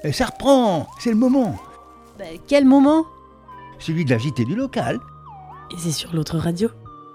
Ça reprend, c'est le moment. Quel moment? Celui de la JT du local. Et c'est sur l'autre radio.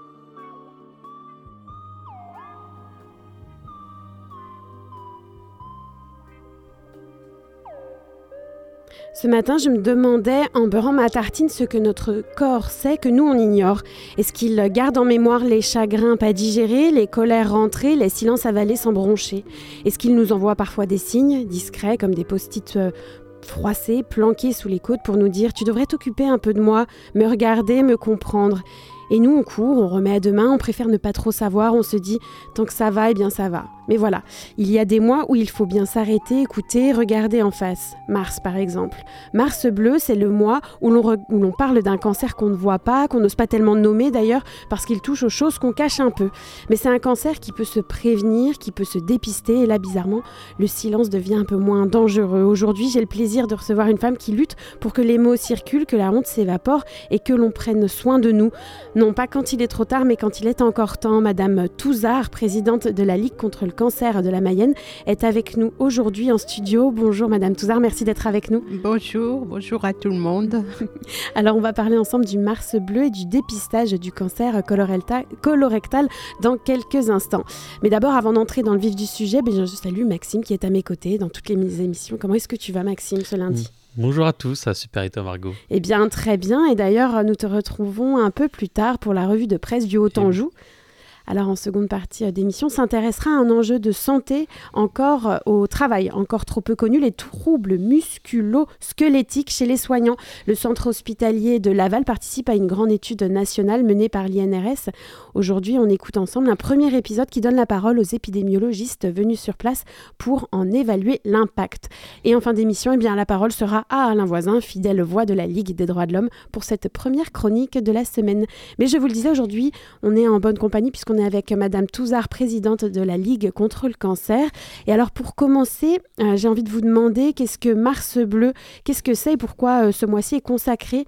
Ce matin, je me demandais, en beurrant ma tartine, ce que notre corps sait que nous, on ignore. Est-ce qu'il garde en mémoire les chagrins pas digérés, les colères rentrées, les silences avalés sans broncher? Est-ce qu'il nous envoie parfois des signes discrets, comme des post-it froissés, planqués sous les côtes pour nous dire « Tu devrais t'occuper un peu de moi, me regarder, me comprendre ». Et nous, on court, on remet à demain, on préfère ne pas trop savoir, on se dit « Tant que ça va, eh bien ça va ». Mais voilà, il y a des mois où il faut bien s'arrêter, écouter, regarder en face. Mars, par exemple. Mars bleu, c'est le mois où l'on parle d'un cancer qu'on ne voit pas, qu'on n'ose pas tellement nommer d'ailleurs, parce qu'il touche aux choses qu'on cache un peu. Mais c'est un cancer qui peut se prévenir, qui peut se dépister, et là, bizarrement, le silence devient un peu moins dangereux. Aujourd'hui, j'ai le plaisir de recevoir une femme qui lutte pour que les mots circulent, que la honte s'évapore et que l'on prenne soin de nous. Non pas quand il est trop tard, mais quand il est encore temps. Madame Touzard, présidente de la Ligue contre le cancer de la Mayenne, est avec nous aujourd'hui en studio. Bonjour Madame Touzard, merci d'être avec nous. Bonjour à tout le monde. Alors on va parler ensemble du Mars bleu et du dépistage du cancer colorectal dans quelques instants. Mais d'abord, avant d'entrer dans le vif du sujet, je salue Maxime qui est à mes côtés dans toutes les émissions. Comment est-ce que tu vas Maxime ce lundi ? Bonjour à tous, super et toi Margot. Eh bien très bien, et d'ailleurs nous te retrouvons un peu plus tard pour la revue de presse du Haut-Anjou. Alors en seconde partie d'émission, s'intéressera à un enjeu de santé encore au travail, encore trop peu connu, les troubles musculo-squelettiques chez les soignants. Le centre hospitalier de Laval participe à une grande étude nationale menée par l'INRS. Aujourd'hui, on écoute ensemble un premier épisode qui donne la parole aux épidémiologistes venus sur place pour en évaluer l'impact. Et en fin d'émission, la parole sera à Alain Voisin, fidèle voix de la Ligue des droits de l'homme, pour cette première chronique de la semaine. Mais je vous le disais, aujourd'hui, on est en bonne compagnie puisqu'on est avec Madame Touzard, présidente de la Ligue contre le cancer. Et alors pour commencer, j'ai envie de vous demander qu'est-ce que Mars bleu, qu'est-ce que c'est et pourquoi ce mois-ci est consacré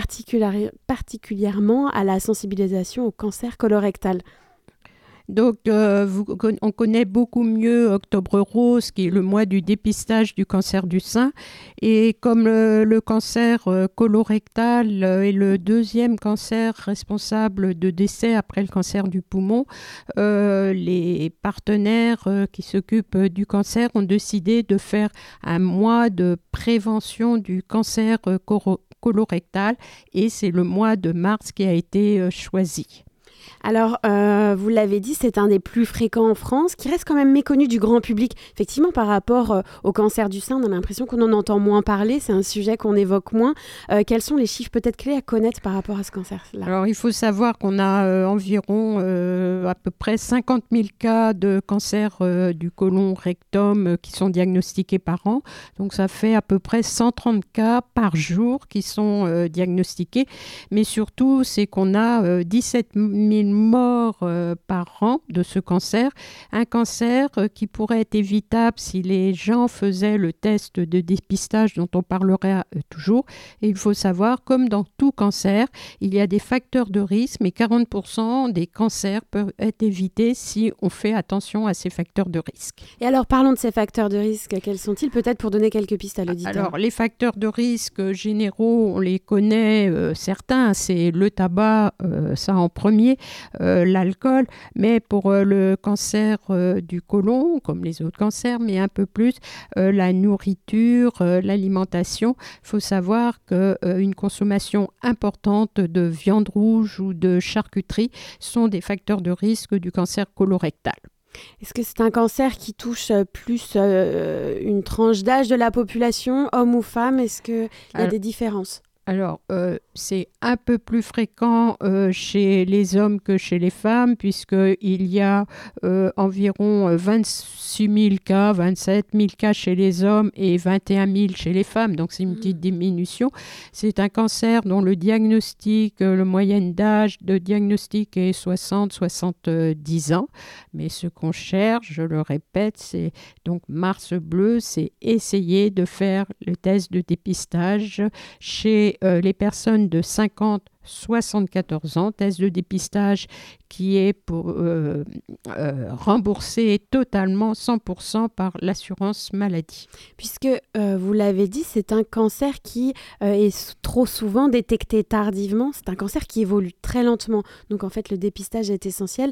particulièrement à la sensibilisation au cancer colorectal. Donc, on connaît beaucoup mieux Octobre Rose, qui est le mois du dépistage du cancer du sein. Et comme le cancer colorectal est le deuxième cancer responsable de décès après le cancer du poumon, les partenaires qui s'occupent du cancer ont décidé de faire un mois de prévention du cancer colorectal. Et c'est le mois de mars qui a été choisi. Alors, vous l'avez dit, c'est un des plus fréquents en France, qui reste quand même méconnu du grand public. Effectivement, par rapport au cancer du sein, on a l'impression qu'on en entend moins parler, c'est un sujet qu'on évoque moins. Quels sont les chiffres peut-être clés à connaître par rapport à ce cancer-là ? Alors, il faut savoir qu'on a environ à peu près 50 000 cas de cancer du côlon rectum qui sont diagnostiqués par an. Donc, ça fait à peu près 130 cas par jour qui sont diagnostiqués. Mais surtout, c'est qu'on a 17 000 morts par an de ce cancer. Un cancer qui pourrait être évitable si les gens faisaient le test de dépistage dont on parlera toujours. Et il faut savoir, comme dans tout cancer, il y a des facteurs de risque, mais 40% des cancers peuvent être évités si on fait attention à ces facteurs de risque. Et alors, parlons de ces facteurs de risque. Quels sont-ils, peut-être pour donner quelques pistes à l'auditeur ? Alors, les facteurs de risque généraux, on les connaît certains. C'est le tabac, ça en premier. L'alcool, mais pour le cancer du côlon, comme les autres cancers, mais un peu plus, la nourriture, l'alimentation. Il faut savoir qu'une consommation importante de viande rouge ou de charcuterie sont des facteurs de risque du cancer colorectal. Est-ce que c'est un cancer qui touche plus une tranche d'âge de la population, homme ou femme ? Est-ce qu'il y a des différences ? Alors, c'est un peu plus fréquent chez les hommes que chez les femmes, puisqu'il y a environ 26 000 cas, 27 000 cas chez les hommes et 21 000 chez les femmes. Donc, c'est une petite diminution. C'est un cancer dont le diagnostic, le moyenne d'âge de diagnostic est 60-70 ans. Mais ce qu'on cherche, je le répète, c'est donc Mars bleu, c'est essayer de faire le test de dépistage chez les personnes de 50 74 ans, test de dépistage qui est remboursé totalement 100% par l'assurance maladie. Puisque, vous l'avez dit, c'est un cancer qui est trop souvent détecté tardivement. C'est un cancer qui évolue très lentement. Donc, en fait, le dépistage est essentiel.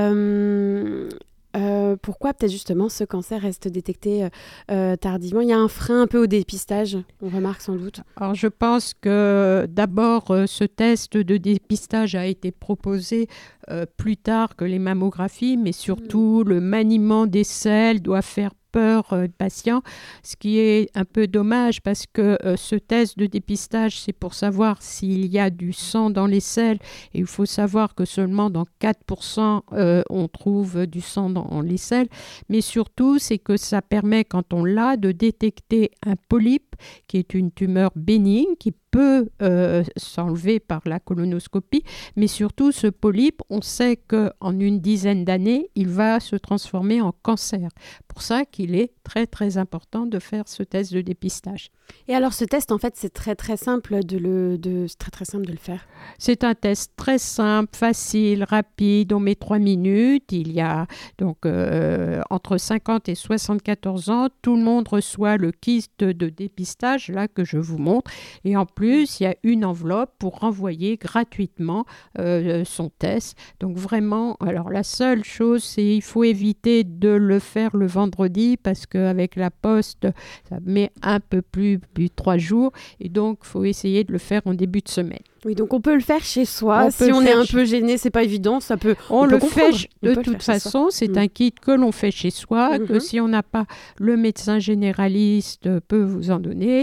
Pourquoi peut-être justement ce cancer reste détecté tardivement? Il y a un frein un peu au dépistage, on remarque sans doute. Alors je pense que d'abord ce test de dépistage a été proposé plus tard que les mammographies, mais surtout le maniement des selles doit faire peur patient, ce qui est un peu dommage parce que ce test de dépistage, c'est pour savoir s'il y a du sang dans les selles et il faut savoir que seulement dans 4% on trouve du sang dans les selles, mais surtout c'est que ça permet quand on l'a de détecter un polype qui est une tumeur bénigne qui peut s'enlever par la colonoscopie, mais surtout ce polype, on sait qu'en une dizaine d'années, il va se transformer en cancer. Pour ça qu'il est très très important de faire ce test de dépistage. Et alors ce test, en fait, c'est très très simple c'est très très simple de le faire. C'est un test très simple, facile, rapide, on met 3 minutes. Il y a donc entre 50 et 74 ans, tout le monde reçoit le kit de dépistage là que je vous montre. Et en plus, il y a une enveloppe pour renvoyer gratuitement son test. Donc vraiment, alors la seule chose, c'est qu'il faut éviter de le faire le vendredi parce qu'avec la poste, ça met un peu plus de 3 jours. Et donc, il faut essayer de le faire en début de semaine. Oui, donc on peut le faire chez soi. Si on est un peu gêné, c'est pas évident. On le fait de toute façon. C'est un kit que l'on fait chez soi, que si on n'a pas, le médecin généraliste peut vous en donner,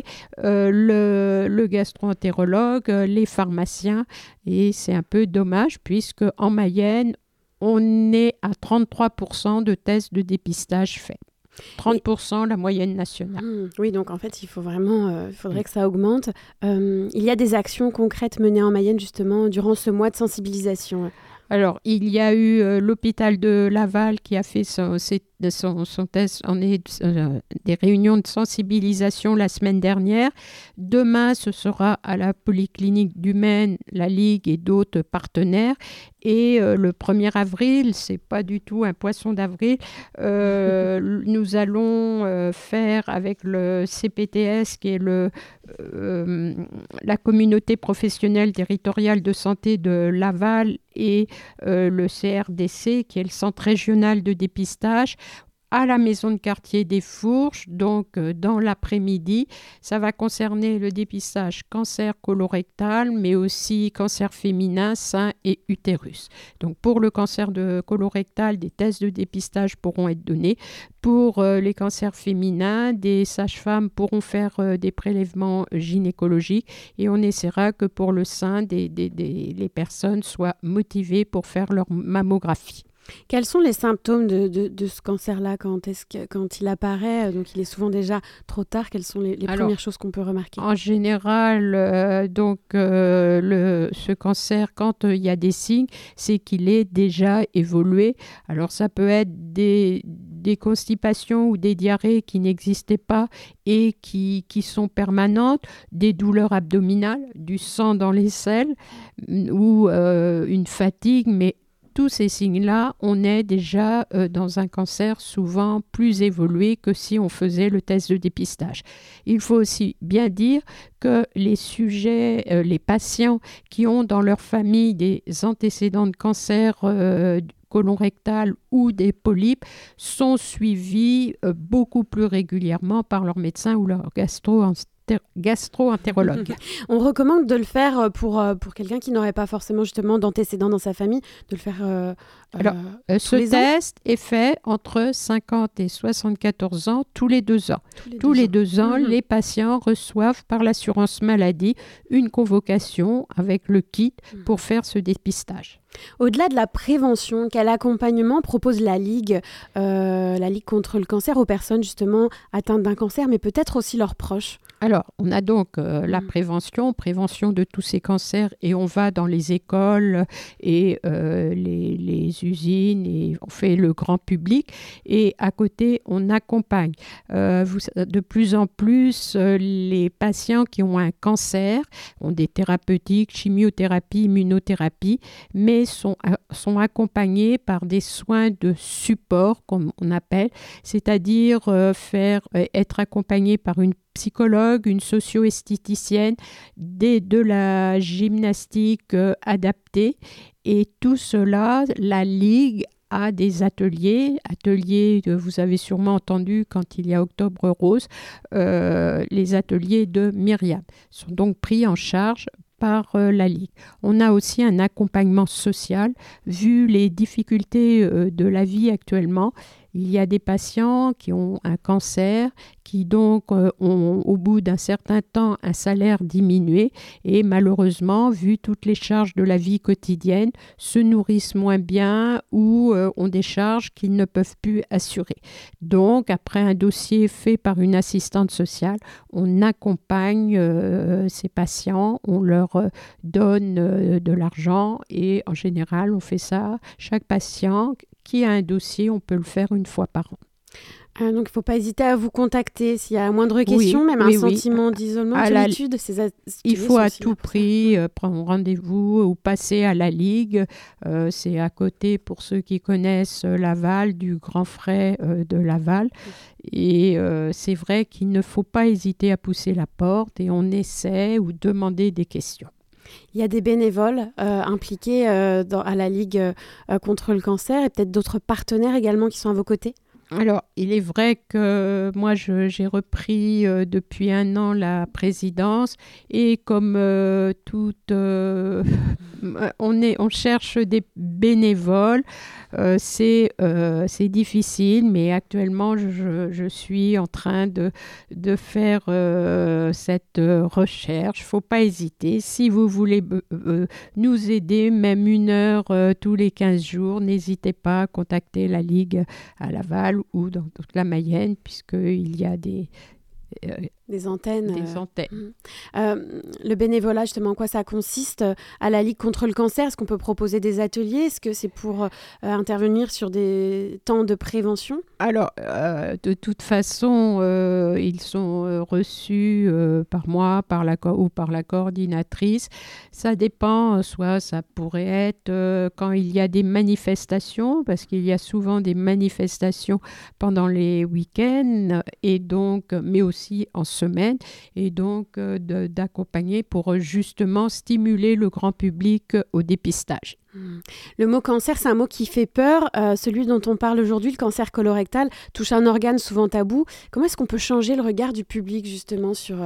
le gastro-entérologue, les pharmaciens. Et c'est un peu dommage puisque en Mayenne, on est à 33% de tests de dépistage faits. 30% la moyenne nationale. Oui, donc en fait, il faudrait que ça augmente. Il y a des actions concrètes menées en Mayenne justement durant ce mois de sensibilisation. Alors, il y a eu l'hôpital de Laval qui a fait son test, des réunions de sensibilisation la semaine dernière. Demain, ce sera à la Polyclinique du Maine, la Ligue et d'autres partenaires. Et le 1er avril, c'est pas du tout un poisson d'avril, nous allons faire avec le CPTS, qui est la communauté professionnelle territoriale de santé de Laval, et le CRDC, qui est le centre régional de dépistage, à la maison de quartier des Fourches, donc dans l'après-midi. Ça va concerner le dépistage cancer colorectal, mais aussi cancer féminin, sein et utérus. Donc pour le cancer de colorectal, des tests de dépistage pourront être donnés. Pour les cancers féminins, des sages-femmes pourront faire des prélèvements gynécologiques et on essaiera que pour le sein, les personnes soient motivées pour faire leur mammographie. Quels sont les symptômes de ce cancer-là quand il apparaît? Donc, il est souvent déjà trop tard. Quelles sont les premières choses qu'on peut remarquer? En général, ce cancer, quand il y a des signes, c'est qu'il est déjà évolué. Alors, ça peut être des constipations ou des diarrhées qui n'existaient pas et qui sont permanentes, des douleurs abdominales, du sang dans les selles ou une fatigue, mais tous ces signes-là, on est déjà dans un cancer souvent plus évolué que si on faisait le test de dépistage. Il faut aussi bien dire que les patients qui ont dans leur famille des antécédents de cancer côlon rectal ou des polypes sont suivis beaucoup plus régulièrement par leur médecin ou leur gastro-entérologue. On recommande de le faire pour quelqu'un qui n'aurait pas forcément justement d'antécédents dans sa famille, de le faire ce test est fait entre 50 et 74 ans tous les 2 ans. Tous les 2 ans, les patients reçoivent par l'assurance maladie une convocation avec le kit pour faire ce dépistage. Au-delà de la prévention, quel accompagnement propose la Ligue contre le cancer aux personnes justement atteintes d'un cancer, mais peut-être aussi leurs proches? Alors, on a donc la prévention de tous ces cancers et on va dans les écoles et les les usines et on fait le grand public. Et à côté, on accompagne. De plus en plus, les patients qui ont un cancer ont des thérapeutiques, chimiothérapie, immunothérapie, mais sont accompagnés par des soins de support, comme on appelle, c'est-à-dire être accompagnés par une psychologue, une socio-esthéticienne, de la gymnastique adaptée. Et tout cela, la Ligue a des ateliers que vous avez sûrement entendu quand il y a Octobre Rose, les ateliers de Myriam sont donc pris en charge par la Ligue. On a aussi un accompagnement social, vu les difficultés de la vie actuellement. Il y a des patients qui ont un cancer, qui donc ont au bout d'un certain temps un salaire diminué et malheureusement, vu toutes les charges de la vie quotidienne, se nourrissent moins bien ou ont des charges qu'ils ne peuvent plus assurer. Donc, après un dossier fait par une assistante sociale, on accompagne ces patients, on leur donne de l'argent et en général, on fait ça. Chaque patient qui a un dossier, on peut le faire une fois par an. Donc, il ne faut pas hésiter à vous contacter s'il y a la moindre question, même un sentiment d'isolement, de solitude. Il faut à tout prix prendre rendez-vous ou passer à la Ligue. C'est à côté, pour ceux qui connaissent Laval, du Grand Frais de Laval. Et c'est vrai qu'il ne faut pas hésiter à pousser la porte et on essaie ou demander des questions. Il y a des bénévoles impliqués à la Ligue contre le cancer et peut-être d'autres partenaires également qui sont à vos côtés. Alors, il est vrai que moi, j'ai repris depuis 1 an la présidence et comme on cherche des bénévoles. C'est difficile, mais actuellement, je suis en train de faire cette recherche. Il ne faut pas hésiter. Si vous voulez nous aider, même 1 heure tous les 15 jours, n'hésitez pas à contacter la Ligue à Laval ou dans toute la Mayenne, puisqu'il y a des antennes. antennes. Le bénévolat, justement, en quoi ça consiste à la Ligue contre le cancer? Est-ce qu'on peut proposer des ateliers? Est-ce que c'est pour intervenir sur des temps de prévention? Alors, de toute façon, ils sont reçus par moi ou par la coordinatrice. Ça dépend, soit ça pourrait être quand il y a des manifestations, parce qu'il y a souvent des manifestations pendant les week-ends, et donc, mais aussi en semaine, et donc d'accompagner pour justement stimuler le grand public au dépistage. Le mot cancer, c'est un mot qui fait peur. Celui dont on parle aujourd'hui, le cancer colorectal, touche un organe souvent tabou. Comment est-ce qu'on peut changer le regard du public justement sur...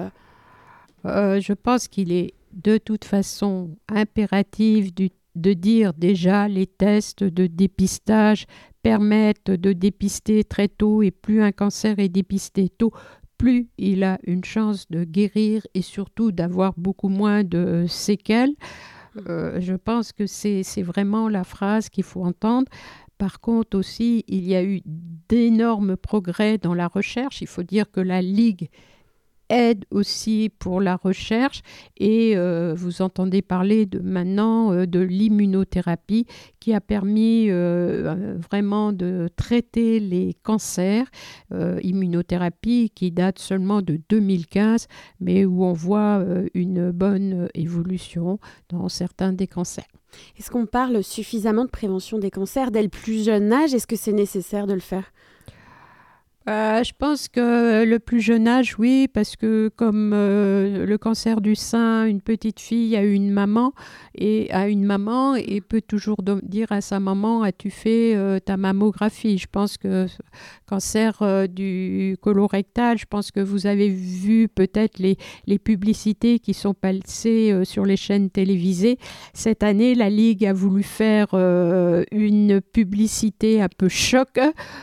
Je pense qu'il est de toute façon impératif de dire déjà les tests de dépistage permettent de dépister très tôt, et plus un cancer est dépisté tôt, plus il a une chance de guérir et surtout d'avoir beaucoup moins de séquelles. Je pense que c'est vraiment la phrase qu'il faut entendre. Par contre aussi, il y a eu d'énormes progrès dans la recherche. Il faut dire que la Ligue aide aussi pour la recherche et vous entendez parler maintenant de l'immunothérapie qui a permis vraiment de traiter les cancers. Immunothérapie qui date seulement de 2015, mais où on voit une bonne évolution dans certains des cancers. Est-ce qu'on parle suffisamment de prévention des cancers dès le plus jeune âge? Est-ce que c'est nécessaire de le faire? Je pense que le plus jeune âge, oui, parce que comme le cancer du sein, une petite fille a une maman et peut toujours dire à sa maman, as-tu fait ta mammographie? Je pense que cancer du colorectal, je pense que vous avez vu peut-être les publicités qui sont passées sur les chaînes télévisées. Cette année, la Ligue a voulu faire une publicité un peu choc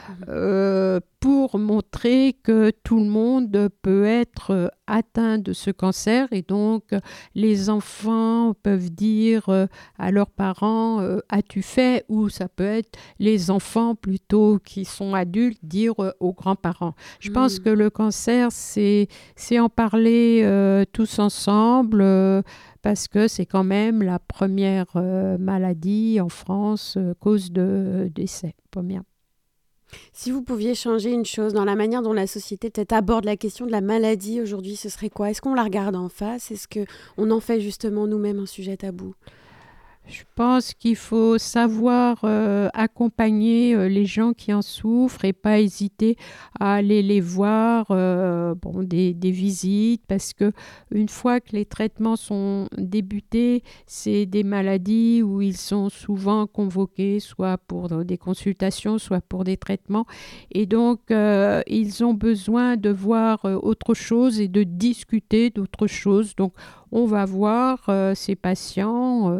pour montrer que tout le monde peut être atteint de ce cancer et donc les enfants peuvent dire à leurs parents as-tu fait, ou ça peut être les enfants plutôt qui sont adultes dire aux grands-parents. Je pense que le cancer c'est en parler tous ensemble parce que c'est quand même la première maladie en France, cause de décès. Première. Si vous pouviez changer une chose dans la manière dont la société peut-être aborde la question de la maladie aujourd'hui, ce serait quoi? Est-ce qu'on la regarde en face? Est-ce qu'on en fait justement nous-mêmes un sujet tabou? Je pense qu'il faut savoir accompagner les gens qui en souffrent et pas hésiter à aller les voir, des visites, parce que une fois que les traitements sont débutés, c'est des maladies où ils sont souvent convoqués, soit pour des consultations, soit pour des traitements. Et donc, ils ont besoin de voir autre chose et de discuter d'autre chose. Donc, on va voir ces patients.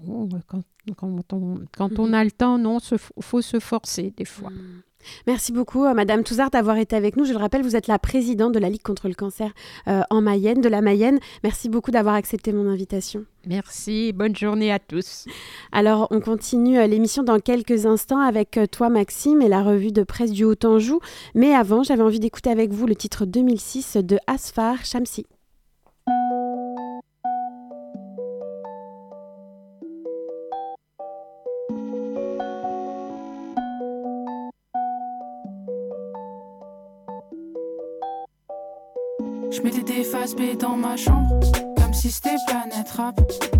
Quand on a le temps, non, faut se forcer des fois. Merci beaucoup, Madame Touzard, d'avoir été avec nous. Je le rappelle, vous êtes la présidente de la Ligue contre le cancer en Mayenne, de la Mayenne. Merci beaucoup d'avoir accepté mon invitation. Merci, bonne journée à tous. Alors, on continue l'émission dans quelques instants avec toi, Maxime, et la revue de presse du Haut-Anjou. Mais avant, j'avais envie d'écouter avec vous le titre 2006 de Asfar Shamsi. Je mettais des phases B dans ma chambre, comme si c'était Planète Rap.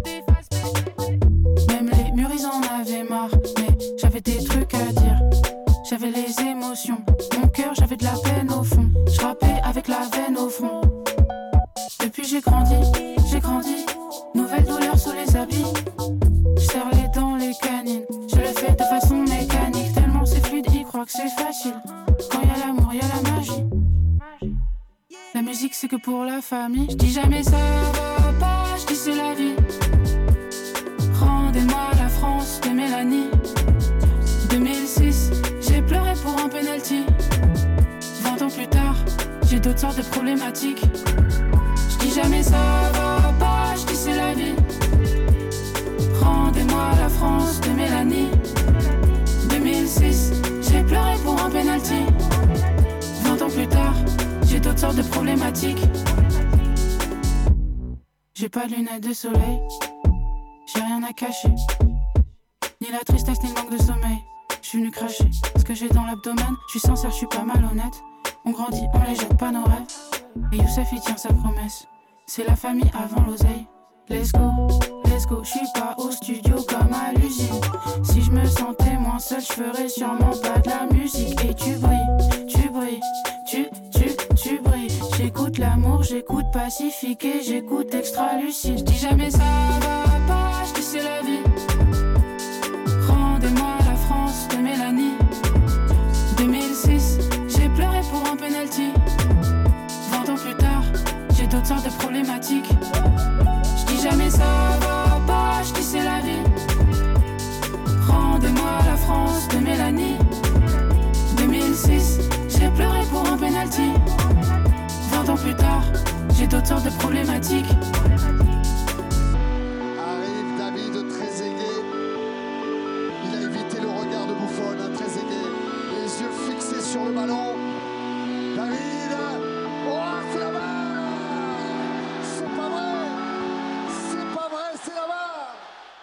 Même les murs ils en avaient marre, mais j'avais des trucs à dire. J'avais les émotions, mon cœur j'avais de la peine au fond. Je rappais avec la veine au front. Depuis j'ai grandi, nouvelle douleur sous les habits. Je serre les dents, les canines, je le fais de façon mécanique. Tellement c'est fluide, ils croient que c'est facile. Quand y a l'amour, y a la magie. La musique c'est que pour la famille. Je dis jamais ça va pas, je dis c'est la vie. Rendez-moi la France de Mélanie. 2006, j'ai pleuré pour un penalty. 20 ans plus tard, j'ai d'autres sortes de problématiques. Je dis jamais ça va pas, je dis c'est la vie. Rendez-moi la France de Mélanie. 2006, j'ai pleuré pour un penalty. 20 ans plus tard, j'ai d'autres sortes de problématiques. J'ai pas de lunettes de soleil, j'ai rien à cacher. Ni la tristesse ni le manque de sommeil. Je suis venu cracher ce que j'ai dans l'abdomen. Je suis sincère, je suis pas malhonnête. On grandit, on les jette pas nos rêves. Et Youssef il tient sa promesse. C'est la famille avant l'oseille. Let's go, je suis pas au studio comme à l'usine. Si je me sentais moins seul, je ferais sûrement pas de la musique. Et tu brilles, tu brilles. J'écoute l'amour, j'écoute Pacifique et j'écoute Extra Lucide. Je dis jamais ça va pas, je dis c'est la vie. Rendez-moi la France de Mélanie. 2006, j'ai pleuré pour un penalty. 20 ans plus tard, j'ai d'autres sortes de problématiques. Je dis jamais ça va pas, je dis c'est la vie. Rendez-moi la France de Mélanie. 2006, j'ai pleuré pour un penalty. 20 ans plus tard, j'ai d'autres sortes de problématiques. Arrive David Trezeguet. Il a évité le regard de Buffon. Trezeguet, les yeux fixés sur le ballon. David, oh c'est la barre. C'est pas vrai, c'est la barre.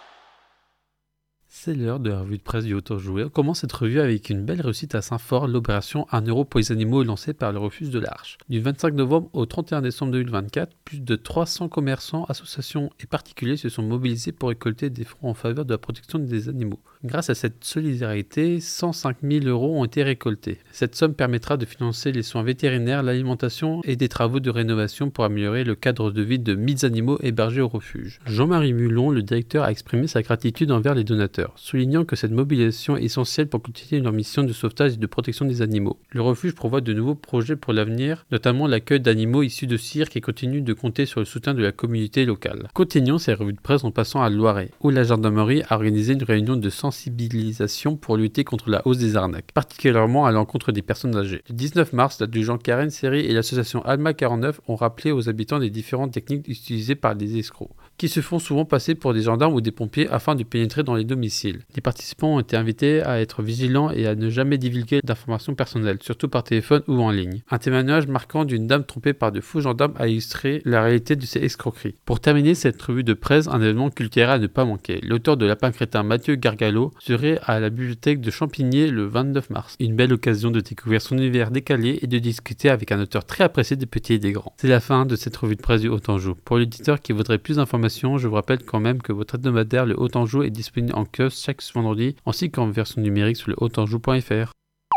C'est l'heure de la revue de presse du Haut-Anjou. On commence cette revue avec une belle réussite à Saint-Fort, l'opération 1 euro pour les animaux lancée par le Refuge de l'Arche. Du 25 novembre au 31 décembre 2024, plus de 300 commerçants, associations et particuliers se sont mobilisés pour récolter des fonds en faveur de la protection des animaux. Grâce à cette solidarité, 105 000 € ont été récoltés. Cette somme permettra de financer les soins vétérinaires, l'alimentation et des travaux de rénovation pour améliorer le cadre de vie de 1000 animaux hébergés au refuge. Jean-Marie Mulon, le directeur, a exprimé sa gratitude envers les donateurs, soulignant que cette mobilisation est essentielle pour continuer leur mission de sauvetage et de protection des animaux. Le refuge prévoit de nouveaux projets pour l'avenir, notamment l'accueil d'animaux issus de cirque et continue de compter sur le soutien de la communauté locale. Continuons ces revues de presse en passant à Loiret, où la gendarmerie a organisé une réunion de sensibilisation pour lutter contre la hausse des arnaques, particulièrement à l'encontre des personnes âgées. Le 19 mars, l'adjudant Karen Seri et l'association Alma 49 ont rappelé aux habitants les différentes techniques utilisées par les escrocs. qui se font souvent passer pour des gendarmes ou des pompiers afin de pénétrer dans les domiciles. Les participants ont été invités à être vigilants et à ne jamais divulguer d'informations personnelles, surtout par téléphone ou en ligne. Un témoignage marquant d'une dame trompée par de faux gendarmes a illustré la réalité de ces escroqueries. Pour terminer cette revue de presse, un événement culturel à ne pas manquer. L'auteur de Lapin Crétin, Mathieu Gargalo, serait à la bibliothèque de Champigny le 29 mars. Une belle occasion de découvrir son univers décalé et de discuter avec un auteur très apprécié des petits et des grands. C'est la fin de cette revue de presse du Haut-Anjou. Pour l'éditeur qui voudrait plus d'informations, je vous rappelle quand même que votre hebdomadaire Le Haut-Anjou est disponible en kiosque chaque vendredi, ainsi qu'en version numérique sur lehaut-anjou.fr.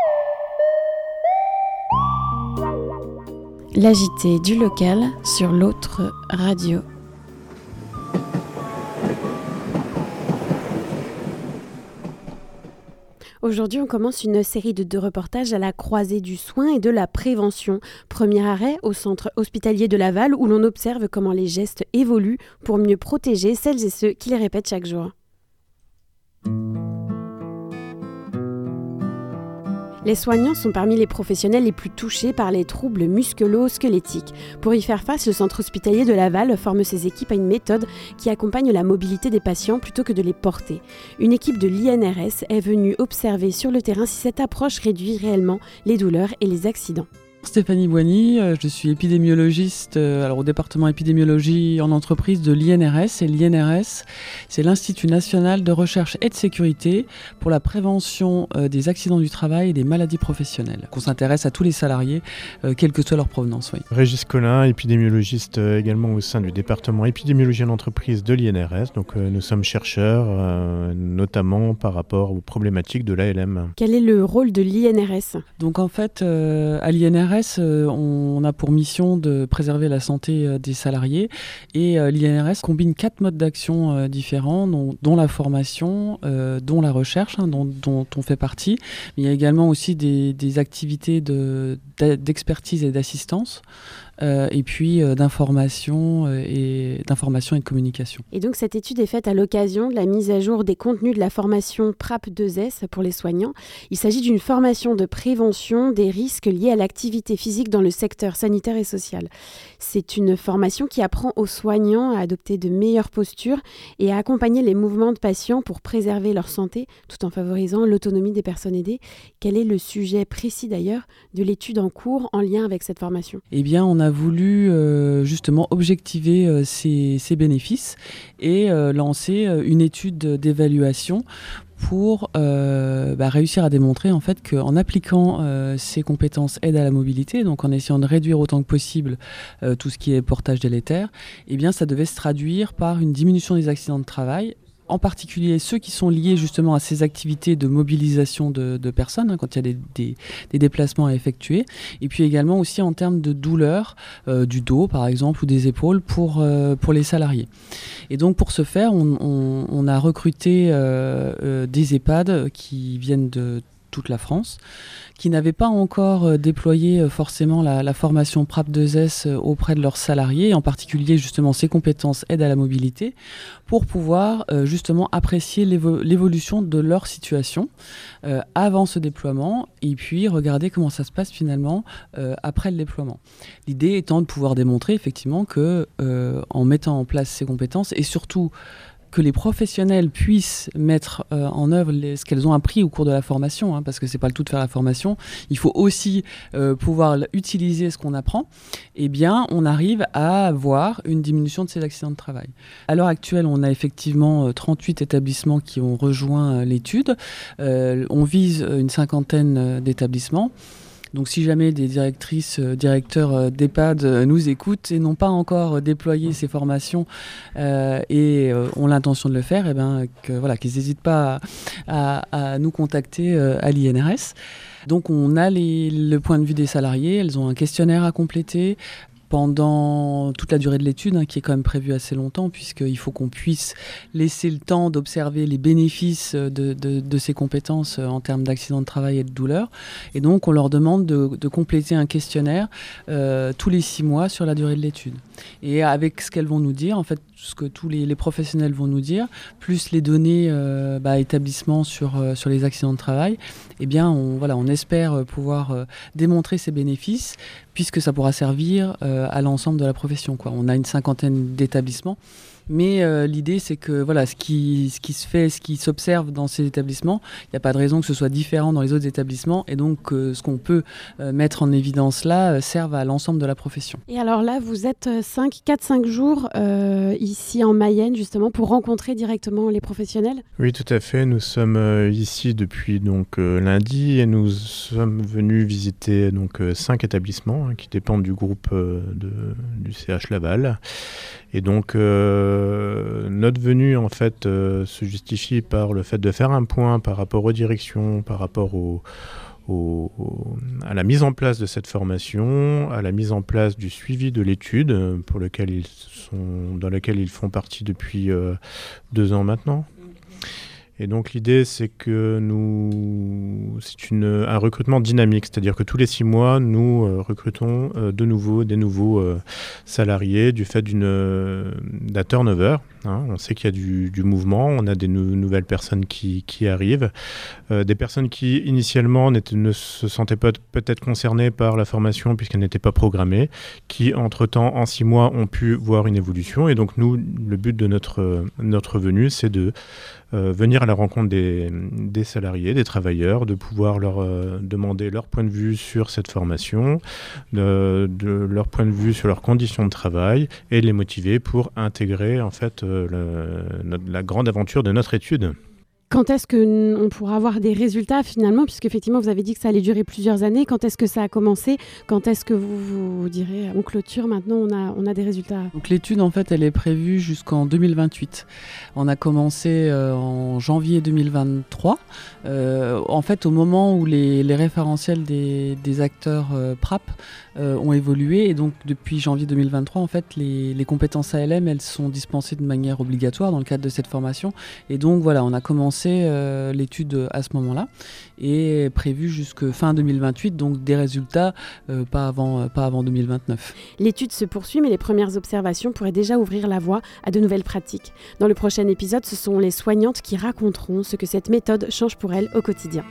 L'agité du local sur l'autre radio. Aujourd'hui, on commence une série de 2 reportages à la croisée du soin et de la prévention. Premier arrêt au centre hospitalier de Laval où l'on observe comment les gestes évoluent pour mieux protéger celles et ceux qui les répètent chaque jour. Les soignants sont parmi les professionnels les plus touchés par les troubles musculo-squelettiques. Pour y faire face, le centre hospitalier de Laval forme ses équipes à une méthode qui accompagne la mobilité des patients plutôt que de les porter. Une équipe de l'INRS est venue observer sur le terrain si cette approche réduit réellement les douleurs et les accidents. Stéphanie Boigny, je suis épidémiologiste au département épidémiologie en entreprise de l'INRS. Et l'INRS, c'est l'Institut national de recherche et de sécurité pour la prévention des accidents du travail et des maladies professionnelles. On s'intéresse à tous les salariés, quelle que soit leur provenance. Oui. Régis Collin, épidémiologiste également au sein du département épidémiologie en entreprise de l'INRS. Donc nous sommes chercheurs, notamment par rapport aux problématiques de l'ALM. Quel est le rôle de l'INRS ? Donc en fait, à l'INRS, on a pour mission de préserver la santé des salariés et l'INRS combine 4 modes d'action différents, dont la formation, dont la recherche, dont on fait partie. Mais il y a également aussi des activités d'expertise et d'assistance. Et puis d'information et de communication. Et donc cette étude est faite à l'occasion de la mise à jour des contenus de la formation PRAP2S pour les soignants. Il s'agit d'une formation de prévention des risques liés à l'activité physique dans le secteur sanitaire et social. C'est une formation qui apprend aux soignants à adopter de meilleures postures et à accompagner les mouvements de patients pour préserver leur santé tout en favorisant l'autonomie des personnes aidées. Quel est le sujet précis d'ailleurs de l'étude en cours en lien avec cette formation ? Eh bien, on a voulu justement objectiver ces bénéfices et lancer une étude d'évaluation pour réussir à démontrer en fait qu'en appliquant ces compétences aide à la mobilité, donc en essayant de réduire autant que possible tout ce qui est portage délétère, eh bien ça devait se traduire par une diminution des accidents de travail, en particulier ceux qui sont liés justement à ces activités de mobilisation de personnes, quand il y a des déplacements à effectuer, et puis également aussi en termes de douleur du dos par exemple ou des épaules pour les salariés. Et donc pour ce faire, on a recruté des EHPAD qui viennent de toute la France, qui n'avaient pas encore déployé forcément la formation PRAP2S auprès de leurs salariés, en particulier justement ces compétences aide à la mobilité, pour pouvoir justement apprécier l'évolution de leur situation avant ce déploiement et puis regarder comment ça se passe finalement après le déploiement. L'idée étant de pouvoir démontrer effectivement que en mettant en place ces compétences et surtout que les professionnels puissent mettre en œuvre ce qu'elles ont appris au cours de la formation, parce que c'est pas le tout de faire la formation, il faut aussi pouvoir utiliser ce qu'on apprend, eh bien on arrive à avoir une diminution de ces accidents de travail. À l'heure actuelle, on a effectivement 38 établissements qui ont rejoint l'étude, on vise une 50aine d'établissements. Donc si jamais des directrices, directeurs d'EHPAD nous écoutent et n'ont pas encore déployé ces formations et ont l'intention de le faire, qu'ils n'hésitent pas à nous contacter à l'INRS. Donc on a le point de vue des salariés, elles ont un questionnaire à compléter pendant toute la durée de l'étude, qui est quand même prévue assez longtemps, puisqu'il faut qu'on puisse laisser le temps d'observer les bénéfices de ces compétences en termes d'accidents de travail et de douleur. Et donc, on leur demande de compléter un questionnaire tous les 6 mois sur la durée de l'étude. Et avec ce qu'elles vont nous dire, en fait, ce que tous les professionnels vont nous dire, plus les données établissements sur les accidents de travail, eh bien, on espère pouvoir démontrer ces bénéfices, puisque ça pourra servir à l'ensemble de la profession, quoi. On a une 50aine d'établissements, Mais l'idée, c'est que voilà, ce qui se fait, ce qui s'observe dans ces établissements, il n'y a pas de raison que ce soit différent dans les autres établissements. Et donc, ce qu'on peut mettre en évidence là serve à l'ensemble de la profession. Et alors là, vous êtes 4-5 jours ici en Mayenne, justement, pour rencontrer directement les professionnels ? Oui, tout à fait. Nous sommes ici depuis lundi et nous sommes venus visiter 5 établissements qui dépendent du groupe du CH Laval. Et donc, notre venue, en fait, se justifie par le fait de faire un point par rapport aux directions, par rapport à la mise en place de cette formation, à la mise en place du suivi de l'étude dans laquelle ils font partie depuis 2 ans maintenant. Et donc l'idée, c'est que c'est un recrutement dynamique, c'est-à-dire que tous les 6 mois, nous recrutons des nouveaux salariés du fait d'un turnover. On sait qu'il y a du mouvement, on a des nouvelles personnes qui arrivent, des personnes qui initialement ne se sentaient pas peut-être concernées par la formation puisqu'elles n'étaient pas programmées, qui entre-temps, en 6 mois, ont pu voir une évolution. Et donc nous, le but de notre venue, c'est de venir à la rencontre des salariés, des travailleurs, de pouvoir leur demander leur point de vue sur cette formation, de leur point de vue sur leurs conditions de travail et les motiver pour intégrer en fait la grande aventure de notre étude. Quand est-ce qu'on pourra avoir des résultats finalement, puisqu'effectivement vous avez dit que ça allait durer plusieurs années, quand est-ce que ça a commencé ? Quand est-ce que vous direz on clôture maintenant, on a des résultats ? Donc l'étude en fait elle est prévue jusqu'en 2028. On a commencé en janvier 2023. En fait au moment où les référentiels des acteurs PRAP ont évolué et donc depuis janvier 2023 en fait les compétences ALM elles sont dispensées de manière obligatoire dans le cadre de cette formation et donc voilà on a commencé l'étude à ce moment-là et prévu jusque fin 2028 donc des résultats pas avant 2029. L'étude se poursuit mais les premières observations pourraient déjà ouvrir la voie à de nouvelles pratiques. Dans le prochain épisode, ce sont les soignantes qui raconteront ce que cette méthode change pour elles au quotidien.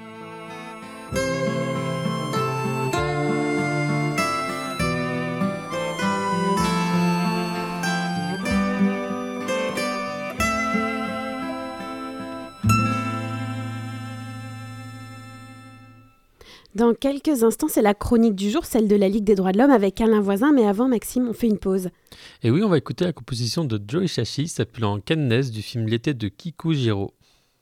Dans quelques instants, c'est la chronique du jour, celle de la Ligue des droits de l'homme avec Alain Voisin. Mais avant, Maxime, on fait une pause. Et oui, on va écouter la composition de Joe Hisaishi s'appelant Cannes du film L'été de Kikujiro.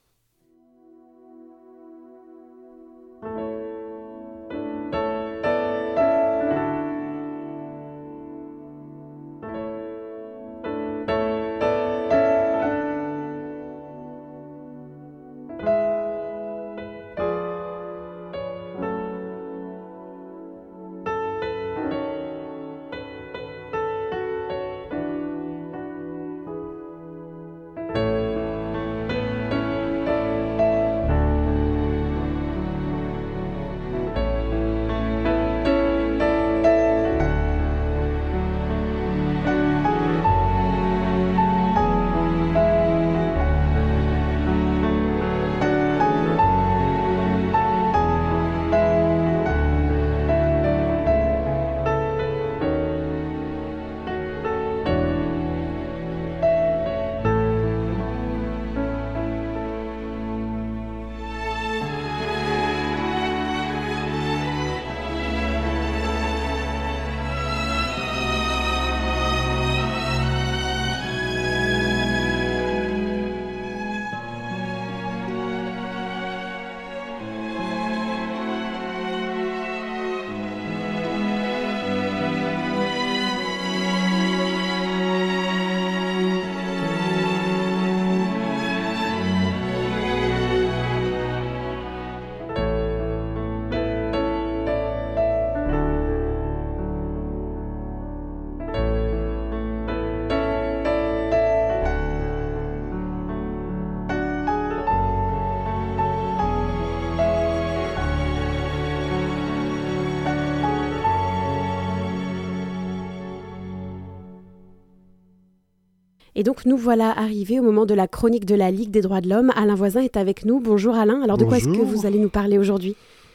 Et donc nous voilà arrivés au moment de la chronique de la Ligue des droits de l'homme. Alain Voisin est avec nous. Bonjour Alain. Alors de quoi est-ce que vous allez nous parler aujourd'hui ?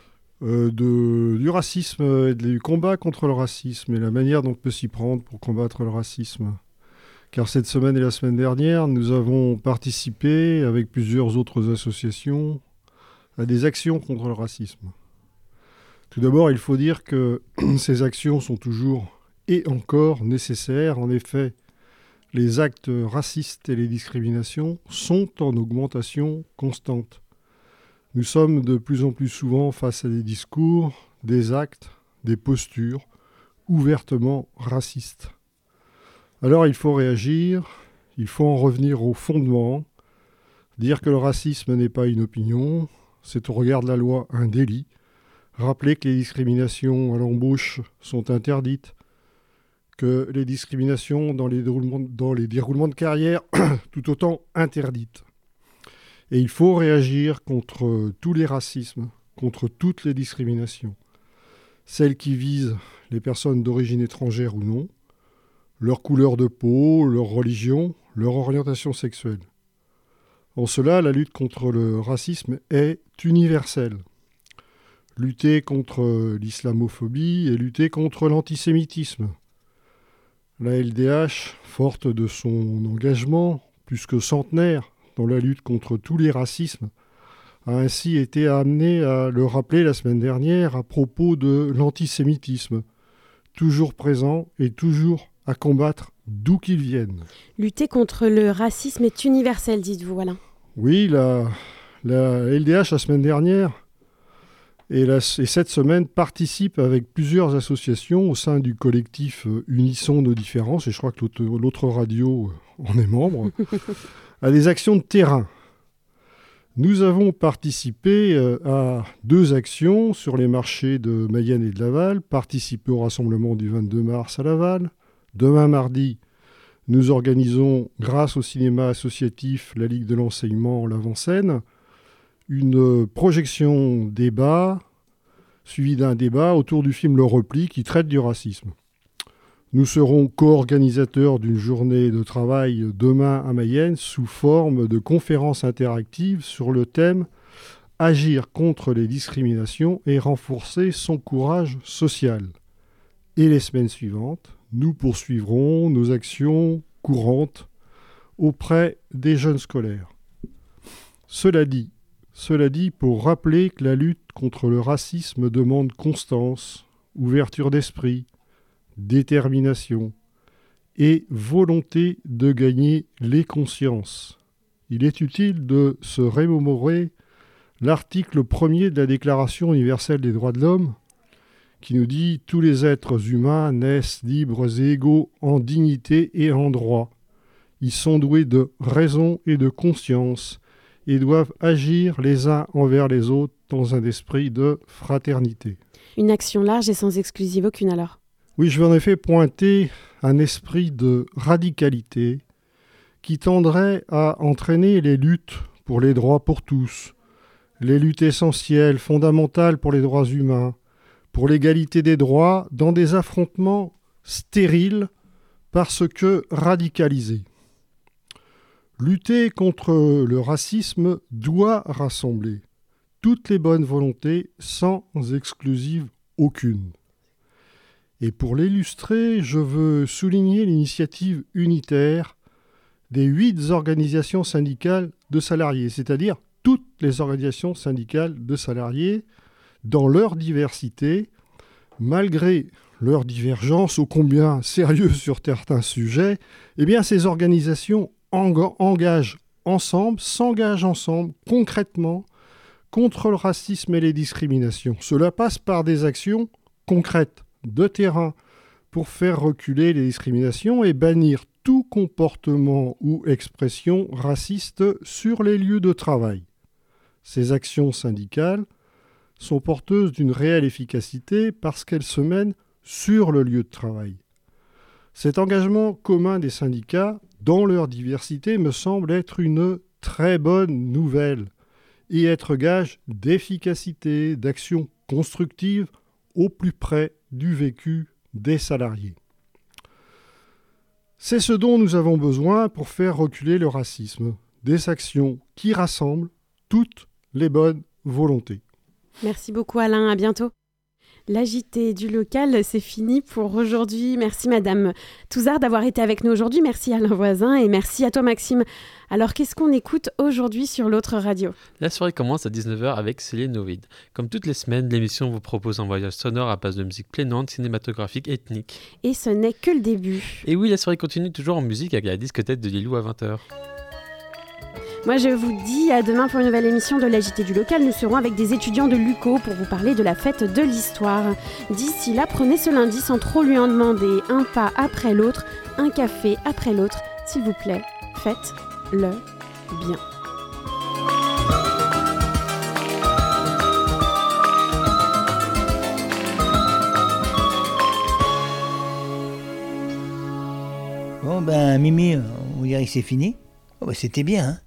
Du racisme et du combat contre le racisme et la manière dont on peut s'y prendre pour combattre le racisme. car cette semaine et la semaine dernière, nous avons participé avec plusieurs autres associations à des actions contre le racisme. Tout d'abord, il faut dire que ces actions sont toujours et encore nécessaires. En effet, les actes racistes et les discriminations sont en augmentation constante. Nous sommes de plus en plus souvent face à des discours, des actes, des postures ouvertement racistes. Alors il faut réagir, il faut en revenir au fondement, dire que le racisme n'est pas une opinion, c'est au regard de la loi un délit, rappeler que les discriminations à l'embauche sont interdites, que les discriminations dans les déroulements de carrière tout autant interdites. Et il faut réagir contre tous les racismes, contre toutes les discriminations, celles qui visent les personnes d'origine étrangère ou non, leur couleur de peau, leur religion, leur orientation sexuelle. En cela, la lutte contre le racisme est universelle. Lutter contre l'islamophobie et lutter contre l'antisémitisme. La LDH, forte de son engagement plus que centenaire dans la lutte contre tous les racismes, a ainsi été amenée à le rappeler la semaine dernière à propos de l'antisémitisme, toujours présent et toujours à combattre d'où qu'il vienne. Lutter contre le racisme est universel, dites-vous, Alain. Oui, la LDH la semaine dernière et cette semaine participe avec plusieurs associations au sein du collectif Unissons nos différences, et je crois que l'autre radio en est membre, à des actions de terrain. Nous avons participé à 2 actions sur les marchés de Mayenne et de Laval, participé au rassemblement du 22 mars à Laval. Demain mardi, nous organisons, grâce au cinéma associatif La Ligue de l'enseignement l'Avant-Scène, une projection débat, suivie d'un débat autour du film Le Repli qui traite du racisme. Nous serons co-organisateurs d'une journée de travail demain à Mayenne sous forme de conférence interactive sur le thème « Agir contre les discriminations et renforcer son courage social ». Et les semaines suivantes, nous poursuivrons nos actions courantes auprès des jeunes scolaires. Cela dit, pour rappeler que la lutte contre le racisme demande constance, ouverture d'esprit, détermination et volonté de gagner les consciences. Il est utile de se remémorer l'article 1er de la Déclaration universelle des droits de l'homme qui nous dit « Tous les êtres humains naissent libres et égaux en dignité et en droit. Ils sont doués de raison et de conscience et doivent agir les uns envers les autres dans un esprit de fraternité. » Une action large et sans exclusive aucune alors. Oui, je vais en effet pointer un esprit de radicalité qui tendrait à entraîner les luttes pour les droits pour tous, les luttes essentielles, fondamentales pour les droits humains, pour l'égalité des droits, dans des affrontements stériles parce que radicalisés. Lutter contre le racisme doit rassembler toutes les bonnes volontés sans exclusive aucune. Et pour l'illustrer, je veux souligner l'initiative unitaire des 8 organisations syndicales de salariés, c'est-à-dire toutes les organisations syndicales de salariés dans leur diversité, malgré leurs divergences ô combien sérieuses sur certains sujets. Eh bien, ces organisations s'engagent ensemble, concrètement, contre le racisme et les discriminations. Cela passe par des actions concrètes, de terrain, pour faire reculer les discriminations et bannir tout comportement ou expression raciste sur les lieux de travail. Ces actions syndicales sont porteuses d'une réelle efficacité parce qu'elles se mènent sur le lieu de travail. Cet engagement commun des syndicats, dans leur diversité, me semble être une très bonne nouvelle et être gage d'efficacité, d'action constructive au plus près du vécu des salariés. C'est ce dont nous avons besoin pour faire reculer le racisme, des actions qui rassemblent toutes les bonnes volontés. Merci beaucoup Alain, à bientôt. L'agité du local, c'est fini pour aujourd'hui. Merci Madame Touzard d'avoir été avec nous aujourd'hui. Merci Alain Voisin et merci à toi Maxime. Alors qu'est-ce qu'on écoute aujourd'hui sur l'autre radio ? La soirée commence à 19h avec Céline Ovid. Comme toutes les semaines, l'émission vous propose un voyage sonore à base de musique planante, cinématographique, ethnique. Et ce n'est que le début. Et oui, la soirée continue toujours en musique avec la discothèque de Lilou à 20h. Moi, je vous dis à demain pour une nouvelle émission de l'agité du local. Nous serons avec des étudiants de l'UCO pour vous parler de la fête de l'histoire. D'ici là, prenez ce lundi sans trop lui en demander, un pas après l'autre, un café après l'autre. S'il vous plaît, faites-le bien. Bon ben Mimi, on dirait que c'est fini. Oh, ben, c'était bien, hein.